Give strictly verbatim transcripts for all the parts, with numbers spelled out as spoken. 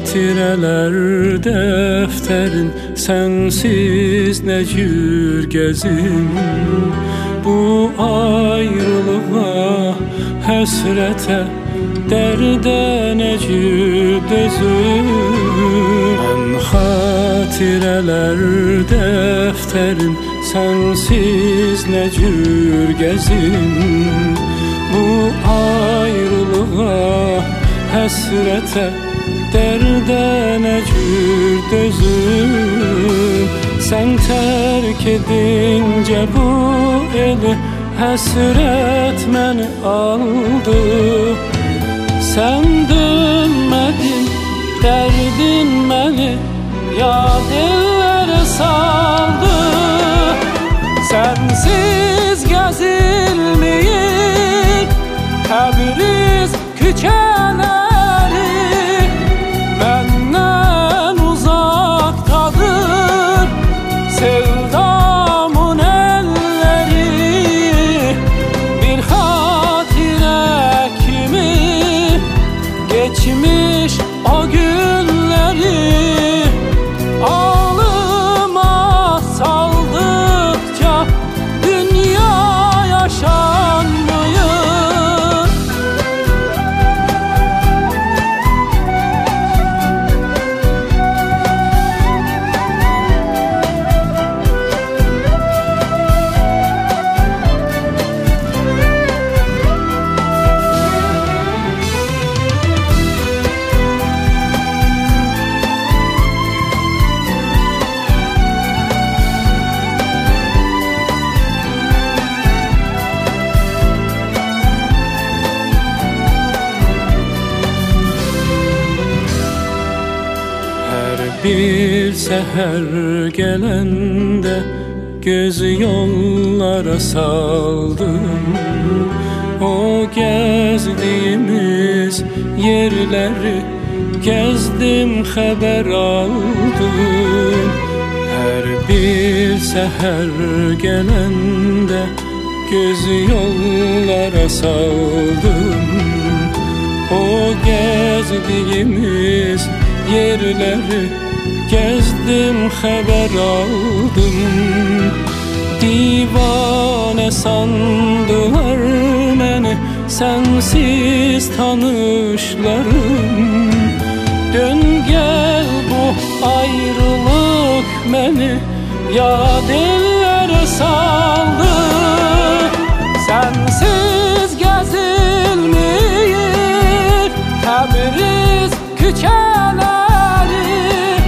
Xatirələr dəftərin sensiz nə cür gəzim. Bu ayrılığa, həsrətə, dərdə nə cür dözüm. Mən xatirələr dəftərin sensiz nə cür gəzim. Bu ayrılığa, həsrətə, dərdə nə cür dözüm. Sən tərk edincə bu eli, həsrət məni aldı. Sən dönmədin, dərdin məni yad ellərə saldı. Sənsiz gəzilməyir Təbriz küçələri, məndən uzaqdadır sevdamın əlləri. Bir xatirə kimi geçmiş o günləri, ağlıma saldıkça dünya yaşanmıyor. Bir seher gelende göz yollara saldım. O gezdiğimiz yerleri gezdim, haber aldım. Her bir seher gelende göz yollara saldım. O gezdiğimiz yerleri gezdim, haber aldım. Divane sandılar beni sensiz tanışlarım. Dön gel, bu ayrılık beni yad ellere saldı. Sensiz gezilmeyir Təbriz küçələri,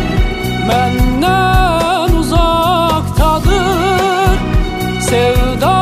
məndən uzaqdadır sevda.